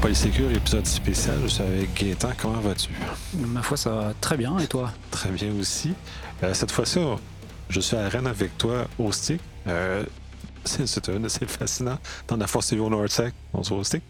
Polysécure, épisode spécial. Je suis avec Gaétan. Comment vas-tu? Ma foi, ça va très bien. Et toi? Très bien aussi. Cette fois-ci, je suis à Rennes avec toi au stick. C'est assez fascinant. Dans la force au Nortec, on se voit au stick.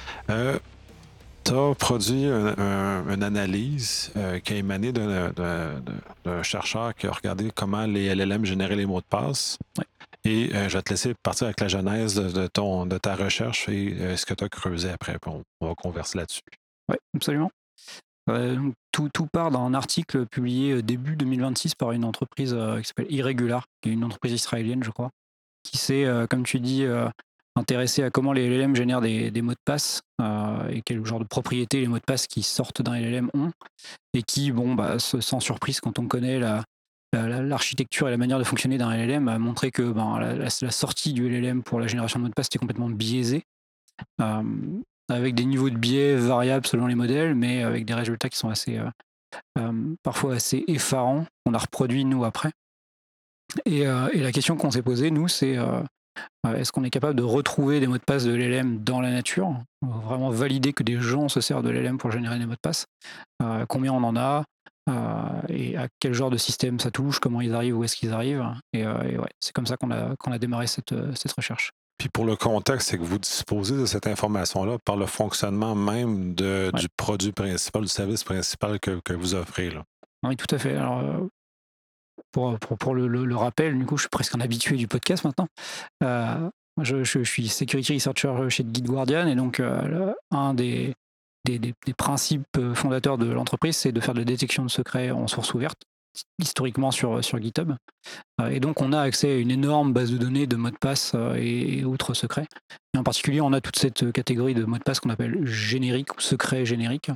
Tu as produit une analyse qui a émané d'un chercheur qui a regardé comment les LLM généraient les mots de passe. Ouais. Et je vais te laisser partir avec la genèse de ta recherche et ce que tu as creusé après. Puis on va converser là-dessus. Oui, absolument. Donc, tout part d'un article publié début 2026 par une entreprise qui s'appelle Irregular, qui est une entreprise israélienne, je crois, qui s'est, comme tu dis, intéressée à comment les LLM génèrent des mots de passe et quel genre de propriétés les mots de passe qui sortent d'un LLM ont, et qui, sans surprise, quand on connaît l'architecture et la manière de fonctionner d'un LLM, a montré que la sortie du LLM pour la génération de mots de passe était complètement biaisée. Avec des niveaux de biais variables selon les modèles, mais avec des résultats qui sont parfois assez effarants. On a reproduit, nous, après. Et la question qu'on s'est posée, nous, c'est est-ce qu'on est capable de retrouver des mots de passe de l'LM dans la nature? Vraiment valider que des gens se servent de l'LM pour générer des mots de passe. Combien on en a? Et à quel genre de système ça touche? Comment ils arrivent? Où est-ce qu'ils arrivent? Et ouais, c'est comme ça qu'on a démarré cette recherche. Puis pour le contexte, c'est que vous disposez de cette information-là par le fonctionnement même du produit principal, du service principal que vous offrez. Là. Oui, tout à fait. Alors, pour le rappel, du coup, je suis presque un habitué du podcast maintenant. Je suis security researcher chez GuideGuardian, et donc un des principes fondateurs de l'entreprise, c'est de faire de la détection de secrets en source ouverte, historiquement sur GitHub. Et donc, on a accès à une énorme base de données de mots de passe et autres secrets. Et en particulier, on a toute cette catégorie de mots de passe qu'on appelle génériques ou secrets génériques,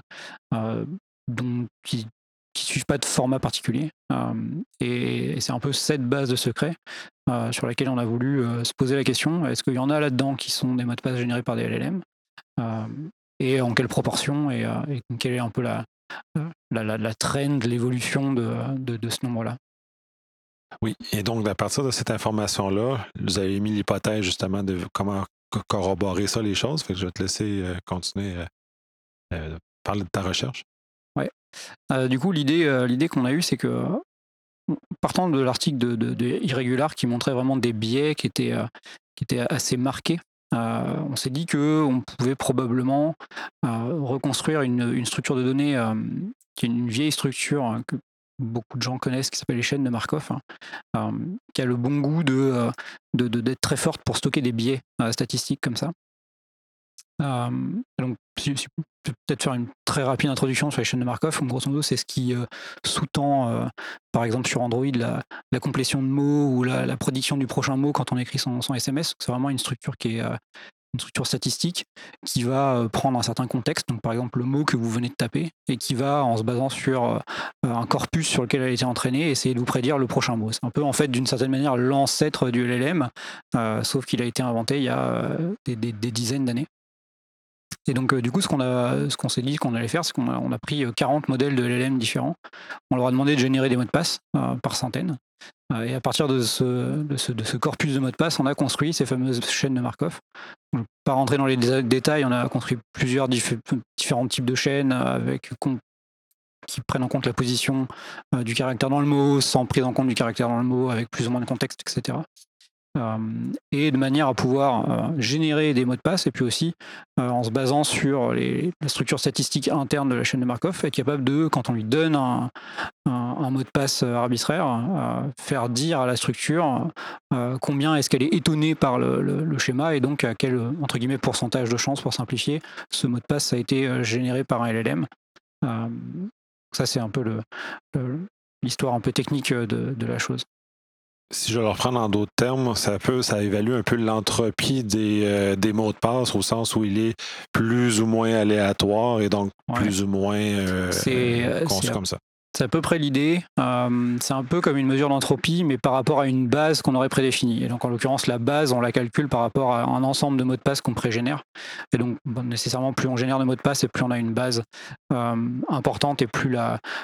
qui suivent pas de format particulier. Et c'est un peu cette base de secrets sur laquelle on a voulu se poser la question, est-ce qu'il y en a là-dedans qui sont des mots de passe générés par des LLM, et en quelle proportion, et quelle est un peu la trend, l'évolution de ce nombre-là. Oui, et donc à partir de cette information-là, vous avez mis l'hypothèse justement de comment corroborer ça, les choses. Fait que je vais te laisser continuer à parler de ta recherche. Ouais. Du coup, l'idée qu'on a eue, c'est que, partant de l'article de Irregular qui montrait vraiment des biais qui étaient assez marqués, on s'est dit qu'on pouvait probablement reconstruire une structure de données qui est une vieille structure que beaucoup de gens connaissent, qui s'appelle les chaînes de Markov, qui a le bon goût d'être très forte pour stocker des biais statistiques comme ça. Donc, si je peux peut-être faire une très rapide introduction sur les chaînes de Markov. Grosso modo, c'est ce qui sous-tend, par exemple sur Android, la complétion de mots ou la prédiction du prochain mot quand on écrit son SMS. C'est vraiment une structure qui est une structure statistique qui va prendre un certain contexte, donc par exemple le mot que vous venez de taper, et qui va, en se basant sur un corpus sur lequel elle a été entraînée, essayer de vous prédire le prochain mot. C'est un peu, en fait, d'une certaine manière, l'ancêtre du LLM, sauf qu'il a été inventé il y a des dizaines d'années. Et donc, du coup, ce qu'on s'est dit qu'on allait faire, c'est qu'on a pris 40 modèles de LLM différents. On leur a demandé de générer des mots de passe par centaines. Et à partir de ce corpus de mots de passe, on a construit ces fameuses chaînes de Markov. Je ne vais pas rentrer dans les détails, on a construit plusieurs différents types de chaînes qui prennent en compte la position du caractère dans le mot, sans prise en compte du caractère dans le mot, avec plus ou moins de contexte, etc. Et de manière à pouvoir générer des mots de passe, et puis aussi en se basant sur la structure statistique interne de la chaîne de Markov, être capable de, quand on lui donne un mot de passe arbitraire, faire dire à la structure combien est-ce qu'elle est étonnée par le schéma, et donc à quel, entre guillemets, pourcentage de chance, pour simplifier, ce mot de passe a été généré par un LLM. Ça, c'est un peu l'histoire un peu technique de la chose. Si je le reprends en d'autres termes, ça évalue un peu l'entropie des mots de passe, au sens où il est plus ou moins aléatoire et donc plus ou moins conçu comme ça. C'est à peu près l'idée. C'est un peu comme une mesure d'entropie, mais par rapport à une base qu'on aurait prédéfinie. Et donc, en l'occurrence, la base, on la calcule par rapport à un ensemble de mots de passe qu'on pré-génère. Et donc, nécessairement, plus on génère de mots de passe, et plus on a une base importante, et plus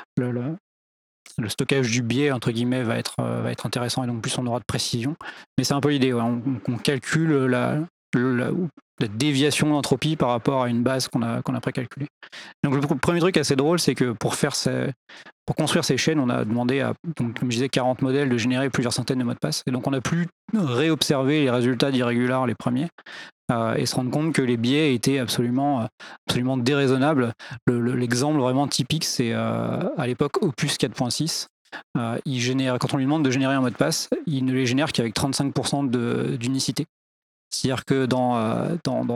le stockage du biais, entre guillemets, va être intéressant, et donc plus on aura de précision. Mais c'est un peu l'idée. On calcule la déviation d'entropie par rapport à une base qu'on a précalculée. Donc le premier truc assez drôle, c'est que pour construire ces chaînes, on a demandé à, donc, comme je disais, 40 modèles de générer plusieurs centaines de mots de passe. Et donc on a pu réobserver les résultats d'Irregular, les premiers, et se rendre compte que les biais étaient absolument déraisonnables. L'exemple vraiment typique, c'est à l'époque Opus 4.6. Quand on lui demande de générer un mot de passe, il ne les génère qu'avec 35% d'unicité. C'est-à-dire que dans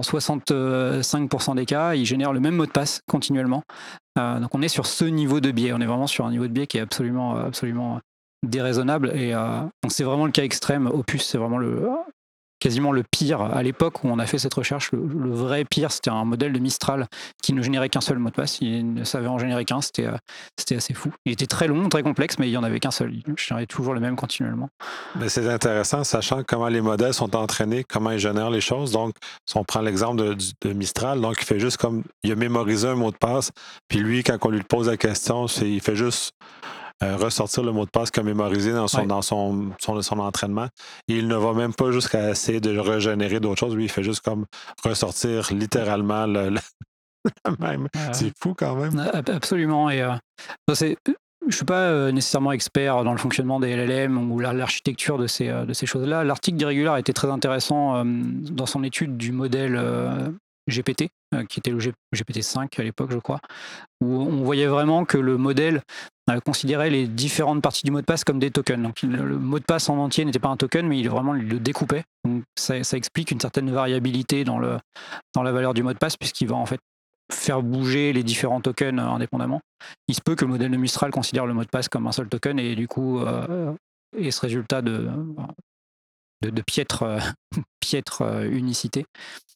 65% des cas, il génère le même mot de passe continuellement. Donc on est sur ce niveau de biais. On est vraiment sur un niveau de biais qui est absolument déraisonnable. Et donc c'est vraiment le cas extrême. Opus, c'est vraiment quasiment le pire. À l'époque où on a fait cette recherche, le vrai pire, c'était un modèle de Mistral qui ne générait qu'un seul mot de passe. Il ne savait en générer qu'un. C'était assez fou. Il était très long, très complexe, mais il n'y en avait qu'un seul. Il générait toujours le même continuellement. Mais c'est intéressant, sachant comment les modèles sont entraînés, comment ils génèrent les choses. Donc, si on prend l'exemple de Mistral, donc il fait juste comme il a mémorisé un mot de passe, puis lui, quand on lui pose la question, il fait juste ressortir le mot de passe qu'il a mémorisé dans son entraînement. Et il ne va même pas jusqu'à essayer de régénérer d'autres choses. Lui, il fait juste comme ressortir littéralement le même. C'est fou quand même. Absolument. Et je ne suis pas nécessairement expert dans le fonctionnement des LLM ou l'architecture de ces choses-là. L'article d'Irregular était très intéressant dans son étude du modèle GPT, qui était le GPT-5 à l'époque, je crois, où on voyait vraiment que le modèle considérait les différentes parties du mot de passe comme des tokens. Donc le mot de passe en entier n'était pas un token, mais il le découpait. Donc ça explique une certaine variabilité dans la valeur du mot de passe, puisqu'il va en fait faire bouger les différents tokens indépendamment. Il se peut que le modèle de Mistral considère le mot de passe comme un seul token et du coup ait ce résultat de piètre unicité.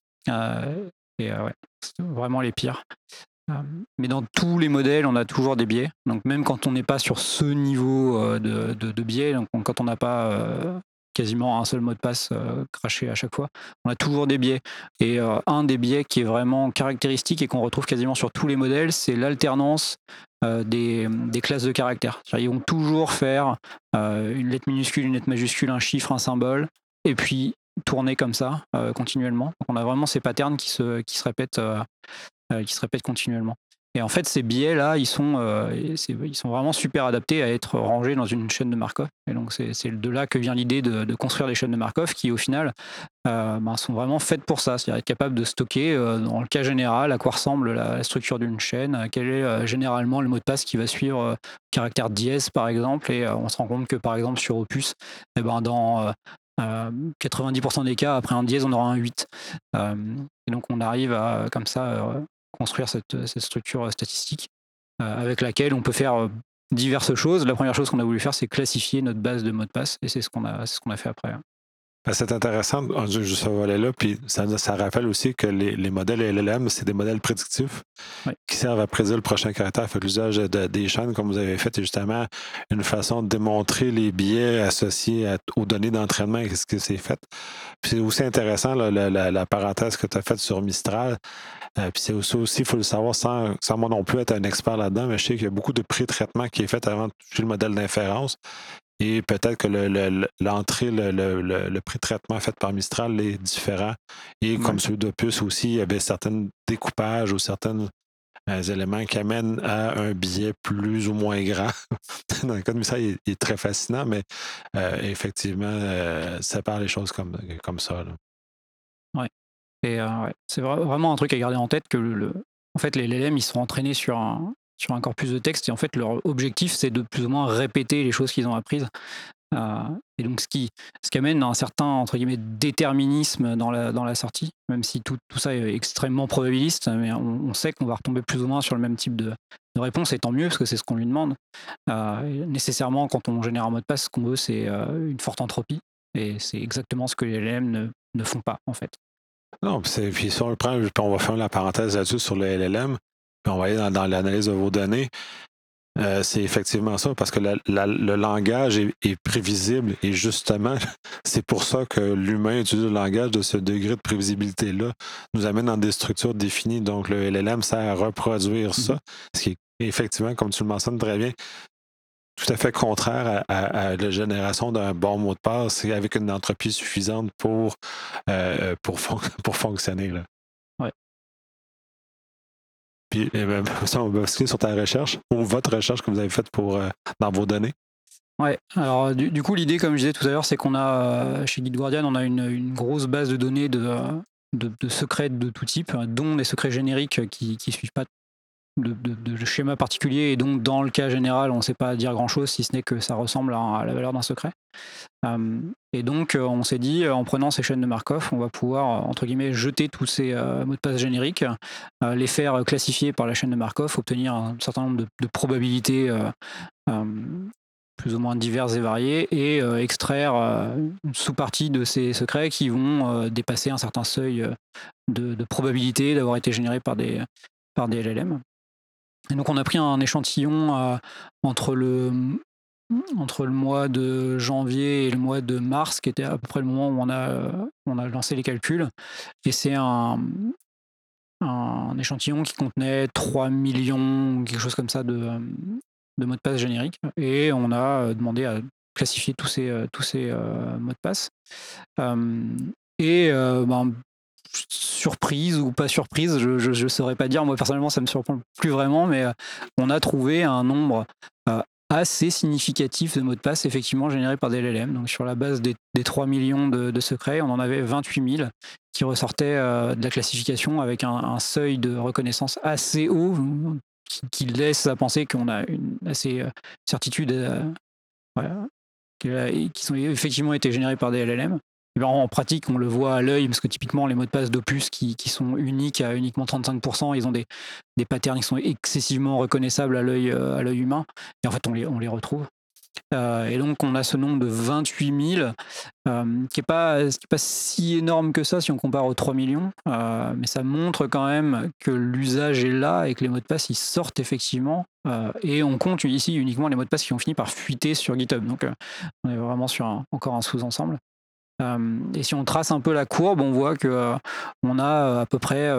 C'est vraiment les pires. Mais dans tous les modèles, on a toujours des biais. Donc même quand on n'est pas sur ce niveau de biais, donc quand on n'a pas quasiment un seul mot de passe craché à chaque fois, on a toujours des biais. Et un des biais qui est vraiment caractéristique et qu'on retrouve quasiment sur tous les modèles, c'est l'alternance des classes de caractères. Ils vont toujours faire une lettre minuscule, une lettre majuscule, un chiffre, un symbole, et puis tourner comme ça continuellement. Donc on a vraiment ces patterns qui se répètent continuellement. Et en fait, ces biais-là, ils sont vraiment super adaptés à être rangés dans une chaîne de Markov. Et donc, c'est de là que vient l'idée de construire des chaînes de Markov qui, au final, sont vraiment faites pour ça. C'est-à-dire être capable de stocker, dans le cas général, à quoi ressemble la structure d'une chaîne, quel est généralement le mot de passe qui va suivre caractère dièse, par exemple. Et on se rend compte que, par exemple, sur Opus, dans 90% des cas, après un dièse, on aura un 8. Et donc, on arrive à, comme ça, construire cette structure statistique avec laquelle on peut faire diverses choses. La première chose qu'on a voulu faire, c'est classifier notre base de mots de passe, et c'est ce qu'on a fait après. C'est intéressant, juste ce volet-là, puis ça rappelle aussi que les modèles LLM, c'est des modèles prédictifs qui servent à prédire le prochain caractère. Fait que l'usage des chaînes, comme vous avez fait, est justement une façon de démontrer les biais associés aux données d'entraînement et ce que c'est fait. Puis c'est aussi intéressant, la parenthèse que tu as faite sur Mistral. Puis c'est aussi, il faut le savoir, sans moi non plus être un expert là-dedans, mais je sais qu'il y a beaucoup de pré-traitement qui est fait avant de toucher le modèle d'inférence. Et peut-être que l'entrée, le pré-traitement fait par Mistral est différent. Et comme celui d'Opus aussi, il y avait certains découpages ou certains éléments qui amènent à un biais plus ou moins grand. Dans le cas de Mistral, il est très fascinant, mais effectivement, ça parle les choses comme ça. Oui. Et c'est vraiment un truc à garder en tête que en fait, les LLM, ils sont entraînés sur un corpus de texte, et en fait, leur objectif, c'est de plus ou moins répéter les choses qu'ils ont apprises. Et donc, ce qui amène un certain, entre guillemets, déterminisme dans la sortie, même si tout ça est extrêmement probabiliste, mais on sait qu'on va retomber plus ou moins sur le même type de réponse, et tant mieux, parce que c'est ce qu'on lui demande. Nécessairement, quand on génère un mot de passe, ce qu'on veut, c'est une forte entropie, et c'est exactement ce que les LLM ne font pas, en fait. Non, puis si on le prend, on va faire la parenthèse là-dessus sur le LLM, puis on va aller dans l'analyse de vos données. C'est effectivement ça, parce que le langage est prévisible, et justement, c'est pour ça que l'humain utilise le langage de ce degré de prévisibilité-là, nous amène dans des structures définies. Donc, le LLM sert à reproduire ça, ce qui est effectivement, comme tu le mentionnes très bien, tout à fait contraire à la génération d'un bon mot de passe et avec une entropie suffisante pour fonctionner. Là. Ouais. Puis, ça, on va basculer sur ta recherche ou votre recherche que vous avez faite dans vos données. Ouais, alors du coup, l'idée, comme je disais tout à l'heure, c'est qu'on a, chez Guide Guardian, on a une grosse base de données de secrets de tout type, dont des secrets génériques qui ne suivent pas de schéma particulier, et donc dans le cas général, on ne sait pas dire grand-chose, si ce n'est que ça ressemble à la valeur d'un secret. Et donc, on s'est dit, en prenant ces chaînes de Markov, on va pouvoir, entre guillemets, jeter tous ces mots de passe génériques, les faire classifier par la chaîne de Markov, obtenir un certain nombre de probabilités plus ou moins diverses et variées, et extraire une sous-partie de ces secrets qui vont dépasser un certain seuil de probabilité d'avoir été générés par des LLM. Et donc on a pris un échantillon entre le mois de janvier et le mois de mars, qui était à peu près le moment où on a lancé les calculs. Et c'est un échantillon qui contenait 3 millions, quelque chose comme ça, de mots de passe génériques. Et on a demandé à classifier tous ces mots de passe. Surprise ou pas surprise, je ne saurais pas dire. Moi, personnellement, ça ne me surprend plus vraiment, mais on a trouvé un nombre assez significatif de mots de passe effectivement générés par des LLM. Donc, sur la base des 3 millions de secrets, on en avait 28 000 qui ressortaient de la classification avec un seuil de reconnaissance assez haut qui laisse à penser qu'on a une assez certitude qui ont effectivement été générés par des LLM. Et bien, en pratique, on le voit à l'œil, parce que typiquement, les mots de passe d'Opus qui sont uniques à uniquement 35%, ils ont des patterns qui sont excessivement reconnaissables à l'œil humain. Et en fait, on les retrouve. Et donc, on a ce nombre de 28 000, qui n'est pas si énorme que ça si on compare aux 3 millions, mais ça montre quand même que l'usage est là et que les mots de passe, ils sortent effectivement. Et on compte ici uniquement les mots de passe qui ont fini par fuiter sur GitHub. Donc, on est vraiment sur encore un sous-ensemble. Et si on trace un peu la courbe, on voit qu'on a à peu près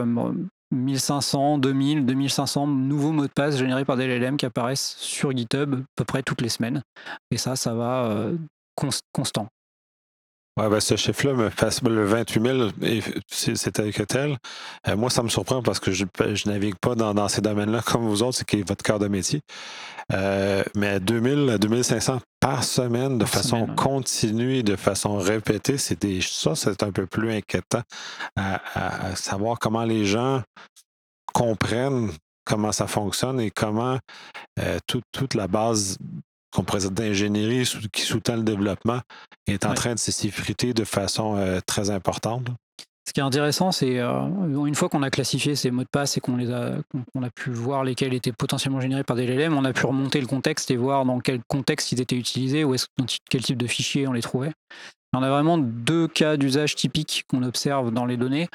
1500, 2000, 2500 nouveaux mots de passe générés par des LLM qui apparaissent sur GitHub à peu près toutes les semaines. Et ça va constant. Ouais, ben ce chiffre-là me fait le 28 000, c'est tel que tel. Moi, ça me surprend parce que je navigue pas dans ces domaines-là comme vous autres, c'est qui est votre cœur de métier. Mais 2000 à 2500 par semaine, de façon continue, de façon répétée, c'est un peu plus inquiétant à savoir comment les gens comprennent comment ça fonctionne et comment toute la base qu'on présente d'ingénierie qui sous-tend le développement est en train de s'effriter de façon très importante. Ce qui est intéressant, c'est une fois qu'on a classifié ces mots de passe et qu'on a pu voir lesquels étaient potentiellement générés par des LLM, on a pu remonter le contexte et voir dans quel contexte ils étaient utilisés ou quel type de fichiers on les trouvait. On a vraiment 2 cas d'usage typiques qu'on observe dans les données.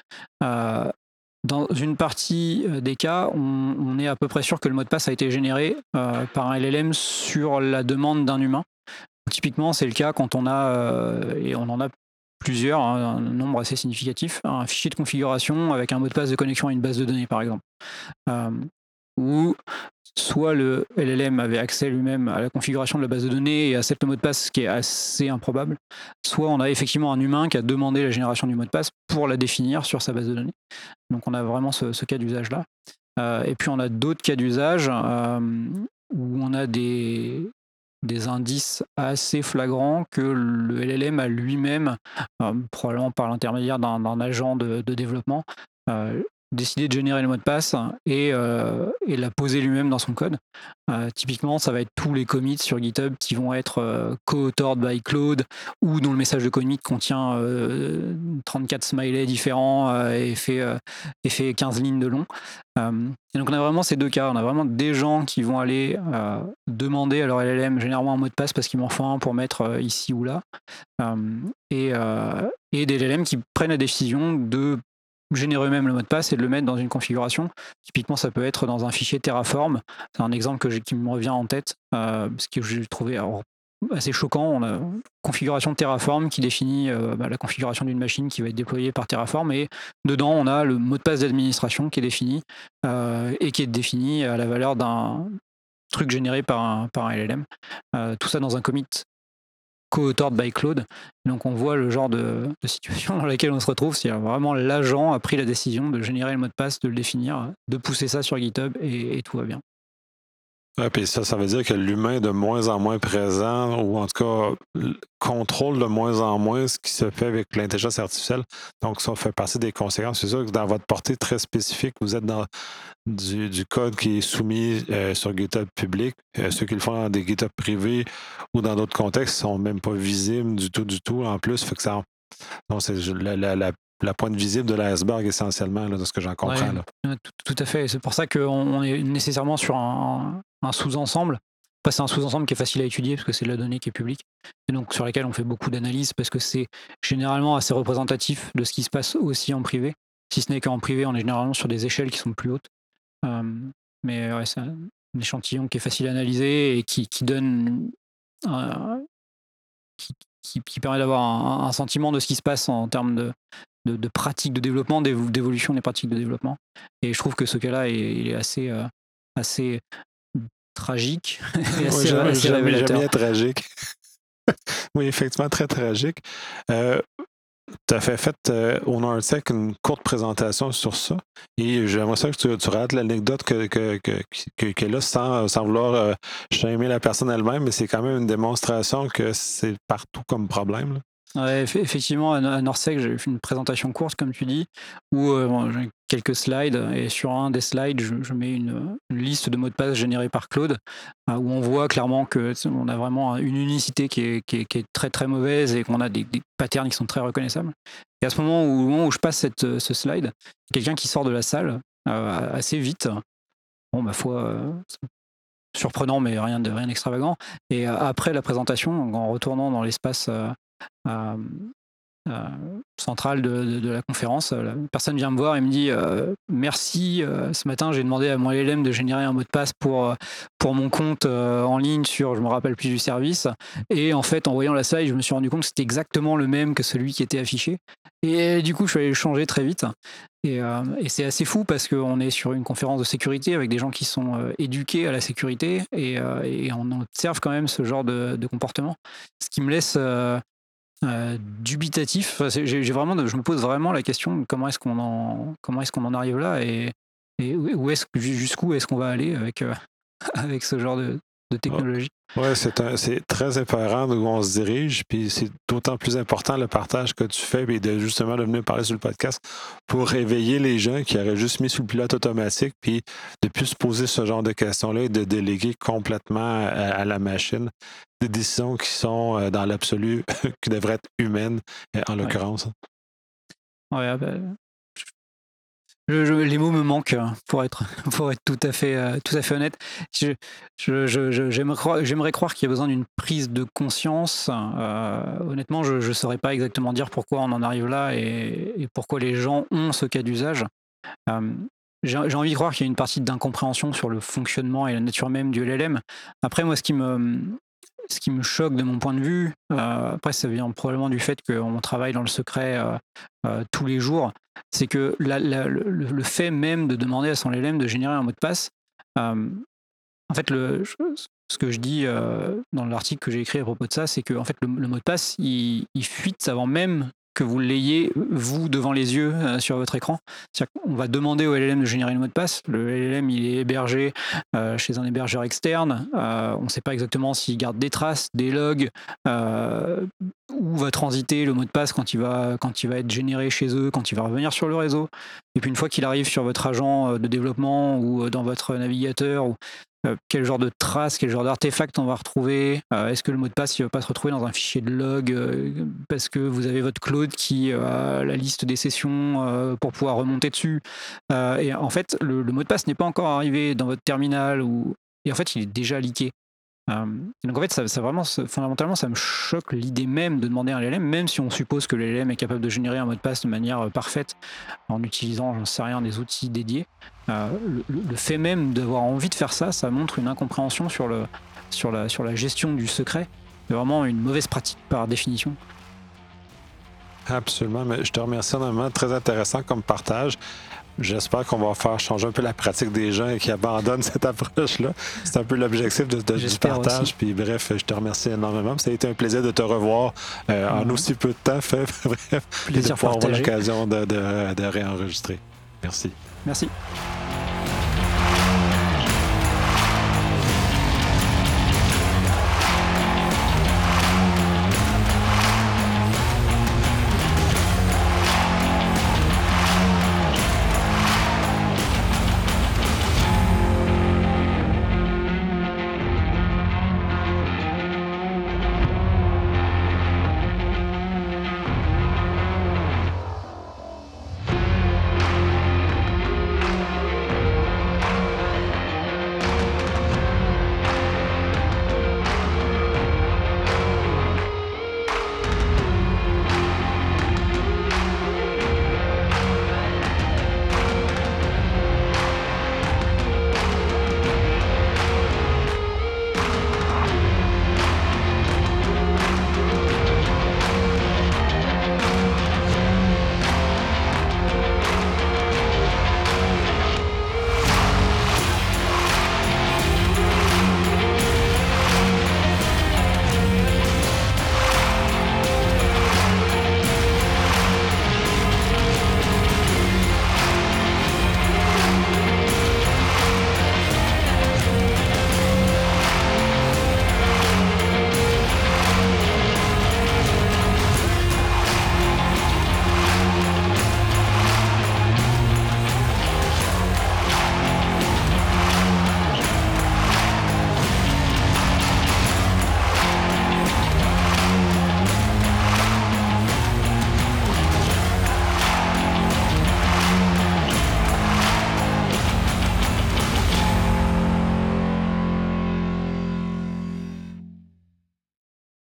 Dans une partie des cas, on est à peu près sûr que le mot de passe a été généré par un LLM sur la demande d'un humain. Typiquement, c'est le cas quand on a, et on en a plusieurs, un nombre assez significatif, un fichier de configuration avec un mot de passe de connexion à une base de données, par exemple. Où soit le LLM avait accès lui-même à la configuration de la base de données et accepte le mot de passe, ce qui est assez improbable, soit on a effectivement un humain qui a demandé la génération du mot de passe pour la définir sur sa base de données. Donc on a vraiment ce cas d'usage-là. Et puis on a d'autres cas d'usage où on a des indices assez flagrants que le LLM a lui-même, probablement par l'intermédiaire d'un agent de développement, décidé de générer le mot de passe et l'a posé lui-même dans son code. Typiquement, ça va être tous les commits sur GitHub qui vont être co-authored by Claude ou dont le message de commit contient 34 smileys différents et fait 15 lignes de long. Et donc on a vraiment ces 2 cas. On a vraiment des gens qui vont aller demander à leur LLM généralement un mot de passe parce qu'ils m'en font un pour mettre ici ou là. Et des LLM qui prennent la décision de générer eux-mêmes le mot de passe et de le mettre dans une configuration. Typiquement, ça peut être dans un fichier Terraform. C'est un exemple qui me revient en tête, parce que j'ai trouvé assez choquant. On a une configuration Terraform qui définit la configuration d'une machine qui va être déployée par Terraform, et dedans, on a le mot de passe d'administration qui est défini, et qui est défini à la valeur d'un truc généré par un LLM. Tout ça dans un commit co-authored by Claude. Donc on voit le genre de situation dans laquelle on se retrouve si vraiment l'agent a pris la décision de générer le mot de passe, de le définir, de pousser ça sur GitHub et tout va bien. Ouais, puis ça veut dire que l'humain est de moins en moins présent, ou en tout cas contrôle de moins en moins ce qui se fait avec l'intelligence artificielle. Donc ça fait partie des conséquences. C'est sûr que dans votre portée très spécifique, vous êtes dans du code qui est soumis sur GitHub public. Ceux qui le font dans des GitHub privés ou dans d'autres contextes sont même pas visibles du tout en plus. Fait que ça, donc c'est la pointe visible de l'iceberg essentiellement, là, de ce que j'en comprends. Ouais, là. tout à fait. C'est pour ça qu'on est nécessairement sur un sous-ensemble. Enfin, c'est un sous-ensemble qui est facile à étudier parce que c'est de la donnée qui est publique et donc sur laquelle on fait beaucoup d'analyses parce que c'est généralement assez représentatif de ce qui se passe aussi en privé. Si ce n'est qu'en privé, on est généralement sur des échelles qui sont plus hautes. Mais ouais, c'est un échantillon qui est facile à analyser et qui donne qui permet d'avoir un sentiment de ce qui se passe en termes de pratiques de développement, d'évolution des pratiques de développement. Et je trouve que ce cas-là est assez tragique et assez, assez J'aime révélateur. bien tragique. Oui, effectivement, très tragique. Tu as fait au NordTech une courte présentation sur ça. Et j'aimerais ça que tu rates l'anecdote que là, sans vouloir shamer la personne elle-même, mais c'est quand même une démonstration que c'est partout comme problème. Là. Ouais, effectivement, à NordSec, j'ai fait une présentation courte, comme tu dis, où j'ai quelques slides, et sur un des slides, je mets une liste de mots de passe générés par Claude, où on voit clairement qu'on a vraiment une unicité qui est très très mauvaise et qu'on a des patterns qui sont très reconnaissables. Et à ce moment où je passe ce slide, quelqu'un qui sort de la salle assez vite, bon, ma foi, surprenant, mais rien d'extravagant. Et après la présentation, en retournant dans l'espace centrale de la conférence, la personne vient me voir et me dit merci, ce matin j'ai demandé à mon LLM de générer un mot de passe pour mon compte en ligne sur je me rappelle plus du service, et en fait en voyant la slide je me suis rendu compte que c'était exactement le même que celui qui était affiché, et du coup je suis allé le changer très vite. Et c'est assez fou parce qu'on est sur une conférence de sécurité avec des gens qui sont éduqués à la sécurité, et on observe quand même ce genre de comportement, ce qui me laisse dubitatif. Enfin, je me pose vraiment la question de comment est-ce qu'on en arrive là, et jusqu'où est-ce qu'on va aller avec avec ce genre de technologie. Oui, c'est très apparent d'où on se dirige, puis c'est d'autant plus important le partage que tu fais, puis justement de venir parler sur le podcast pour réveiller les gens qui auraient juste mis sur le pilote automatique, puis de plus se poser ce genre de questions-là et de déléguer complètement à la machine des décisions qui sont dans l'absolu, qui devraient être humaines en l'occurrence. Ouais, les mots me manquent pour être tout à fait honnête. J'aimerais croire qu'il y a besoin d'une prise de conscience. Honnêtement, je ne saurais pas exactement dire pourquoi on en arrive là et pourquoi les gens ont ce cas d'usage. J'ai envie de croire qu'il y a une partie d'incompréhension sur le fonctionnement et la nature même du LLM. Après, moi, ce qui me choque de mon point de vue, après ça vient probablement du fait qu'on travaille dans le secret tous les jours, c'est que le fait même de demander à son LLM de générer un mot de passe, en fait ce que je dis dans l'article que j'ai écrit à propos de ça, c'est que en fait, le mot de passe il fuite avant même que vous l'ayez, vous, devant les yeux sur votre écran. C'est-à-dire qu'on va demander au LLM de générer le mot de passe. Le LLM, il est hébergé chez un hébergeur externe. On ne sait pas exactement s'il garde des traces, des logs, où va transiter le mot de passe quand il va être généré chez eux, quand il va revenir sur le réseau. Et puis une fois qu'il arrive sur votre agent de développement ou dans votre navigateur, quel genre de traces, quel genre d'artefacts on va retrouver. Est-ce que le mot de passe ne va pas se retrouver dans un fichier de log parce que vous avez votre Claude qui a la liste des sessions pour pouvoir remonter dessus. Et en fait, le mot de passe n'est pas encore arrivé dans votre terminal, et en fait, il est déjà leaké. Donc en fait, ça vraiment, fondamentalement, ça me choque l'idée même de demander à un LLM, même si on suppose que le LLM est capable de générer un mot de passe de manière parfaite en utilisant, j'en sais rien, des outils dédiés. Le fait même d'avoir envie de faire ça, ça montre une incompréhension sur la gestion du secret. C'est vraiment une mauvaise pratique par définition. Absolument, mais je te remercie énormément, très intéressant comme partage. J'espère qu'on va faire changer un peu la pratique des gens et qu'ils abandonnent cette approche-là. C'est un peu l'objectif du partage. Aussi. Puis bref, je te remercie énormément. Ça a été un plaisir de te revoir en aussi peu de temps. Bref, plaisir de pouvoir avoir partagé. l'occasion de réenregistrer. Merci. Merci.